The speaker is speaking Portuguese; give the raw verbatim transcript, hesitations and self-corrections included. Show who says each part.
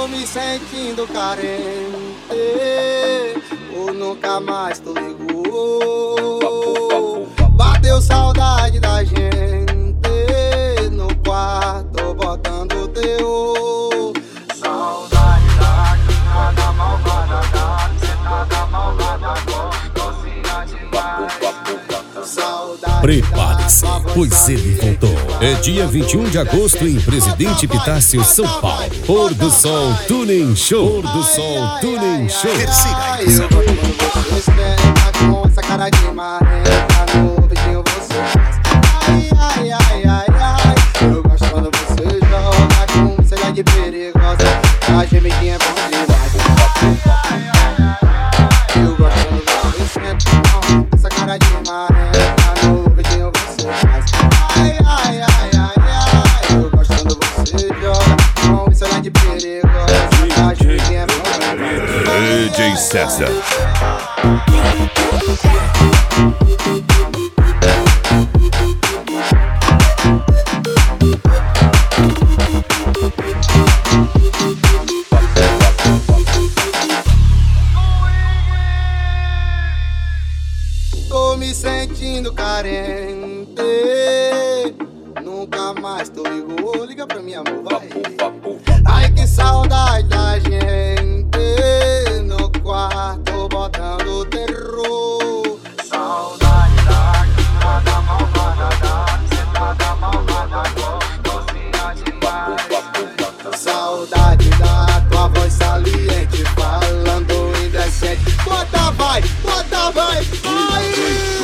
Speaker 1: Tô me sentindo carente, ou nunca mais tu ligou. Bateu saudade da gente no quarto, botando teu. Saudade da nada malvada, da sentada malvada, docinha demais.
Speaker 2: Prepare-se, pois ele voltou. É dia vinte e um de agosto em Presidente Epitácio, São Paulo. Pôr do Sol Tuning Show. Pôr do Sol Tuning Show.
Speaker 1: Terceira edição. Eu gosto quando você esquenta com essa cara de marreta, no vidinho você faz. Ai, ai, ai, ai, ai. Eu gosto quando você joga com cena de perigosa, a gemidinha é bom demais. Ai, ai, ai, ai. Eu gosto quando você esquenta com essa cara de marreta, no vidinho você faz. Ai, ai, ai, ai, ai. Eu gosto quando você joga com cena de perigosa, a gemidinha é bom demais.
Speaker 2: D J César.
Speaker 1: Tô me sentindo carente, nunca mais tô ligou. Liga pra mim, amor, vai. Ai, que saudade da gente no quarto, botando terror. Saudade da nada malvada, da sentada malvada, docinha demais. Saudade da tua voz saliente, falando indecente. Bota vai, bota vai, vai.